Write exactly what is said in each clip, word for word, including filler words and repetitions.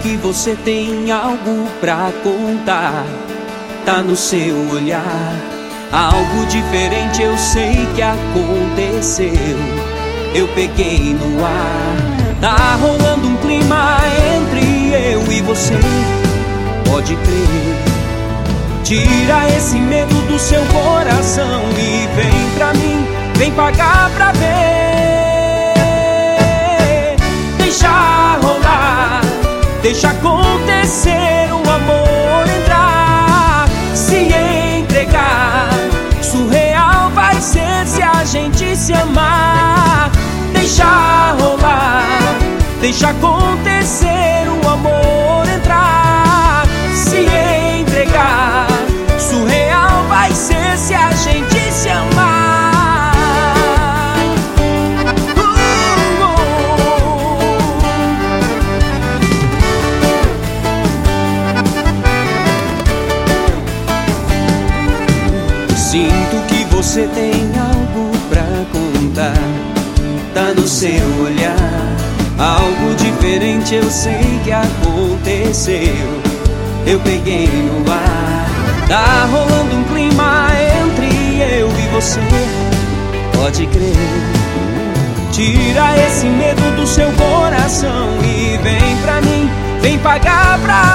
que você tem algo pra contar. Tá no seu olhar, algo diferente eu sei que aconteceu. Eu peguei no ar, tá rolando um clima entre eu e você. Pode crer, tira esse medo do seu coração e vem pra mim, vem pagar pra ver. Deixa rolar, deixa acontecer, o amor entrar, se entregar. Surreal vai ser se a gente se amar. Deixa rolar, deixa acontecer, o amor entrar, se entregar. Surreal vai ser se a gente se amar. uh, uh. Sinto que você tem algo pra contar. Tá no seu olhar, algo diferente eu sei que aconteceu. Eu peguei no ar, tá rolando um clima entre eu e você. Pode crer, tira esse medo do seu coração e vem pra mim, vem pagar pra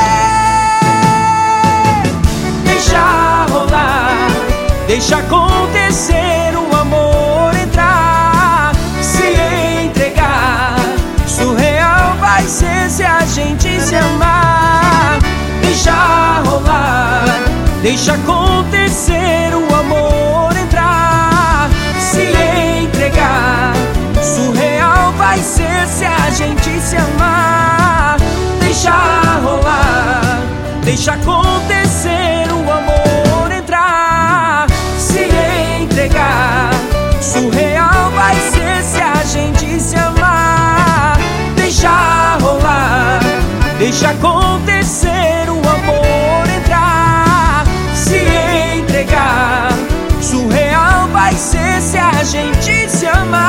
ver. Deixa rolar, deixa acontecer, o amor entrar, se entregar. Surreal vai ser se a gente se amar. Deixa rolar, deixa acontecer, o amor entrar, se entregar. Surreal vai ser se a gente se amar. Deixa rolar, deixa acontecer, o amor entrar, se entregar. Surreal vai ser se a gente se amar. Deixa rolar, deixa acontecer, o amor entrar, se entregar. Surreal vai ser se a gente se amar.